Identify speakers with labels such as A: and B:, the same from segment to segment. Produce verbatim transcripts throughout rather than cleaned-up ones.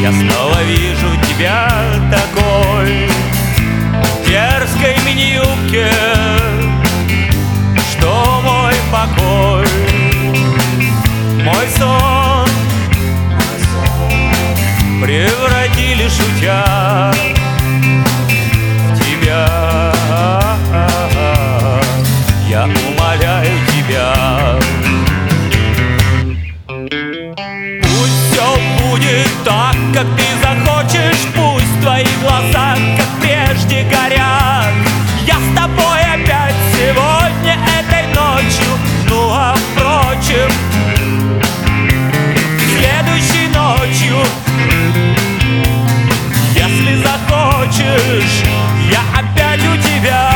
A: Я снова вижу тебя такой, в дерзкой мини-юбке, что мой покой, мой сон превратили, шутя, в тебя. Я умоляю тебя, пусть все будет так, как ты захочешь, пусть твои глаза, как прежде, горят. Я с тобой опять сегодня, этой ночью, ну а впрочем, следующей ночью, если захочешь, я опять у тебя.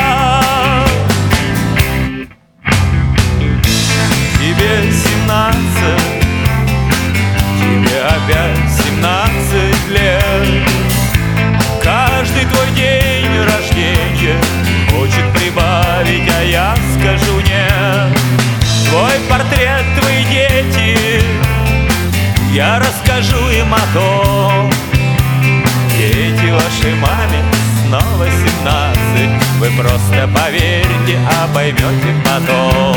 A: Тебе семнадцать, тебе опять семнадцать лет. Каждый твой день рождения хочет прибавить, а я скажу нет. Твой портрет, твои дети, я расскажу им о том. Дети вашей маме снова семнадцать. Вы просто поверьте, а поймете потом.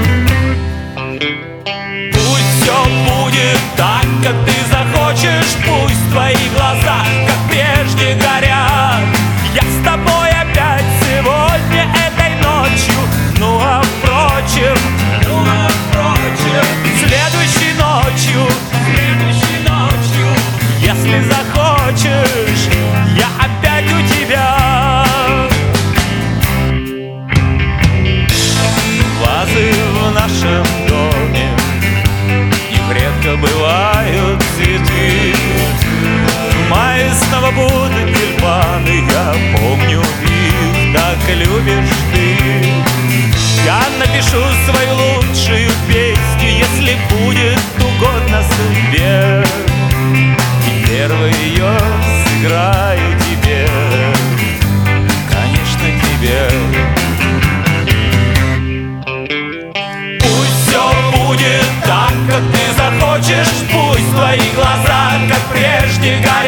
A: Пусть все будет так, как ты захочешь, пусть твои глаза, как прежде, горят. Я с тобой опять сегодня, этой ночью, ну а впрочем, ну а впрочем, следующей ночью, следующей ночью, если захочешь, я опять у тебя. Вазы в нашем доме, редко бывают цветы. В мае снова будут тюльпаны, я помню их, так любишь ты. Я напишу свою лучшую песню, если будет угодно судьбе, и первый ее сыграю тебе, конечно, тебе. Пусть все будет так, как ты захочешь, пусть твои глаза, как прежде, горят.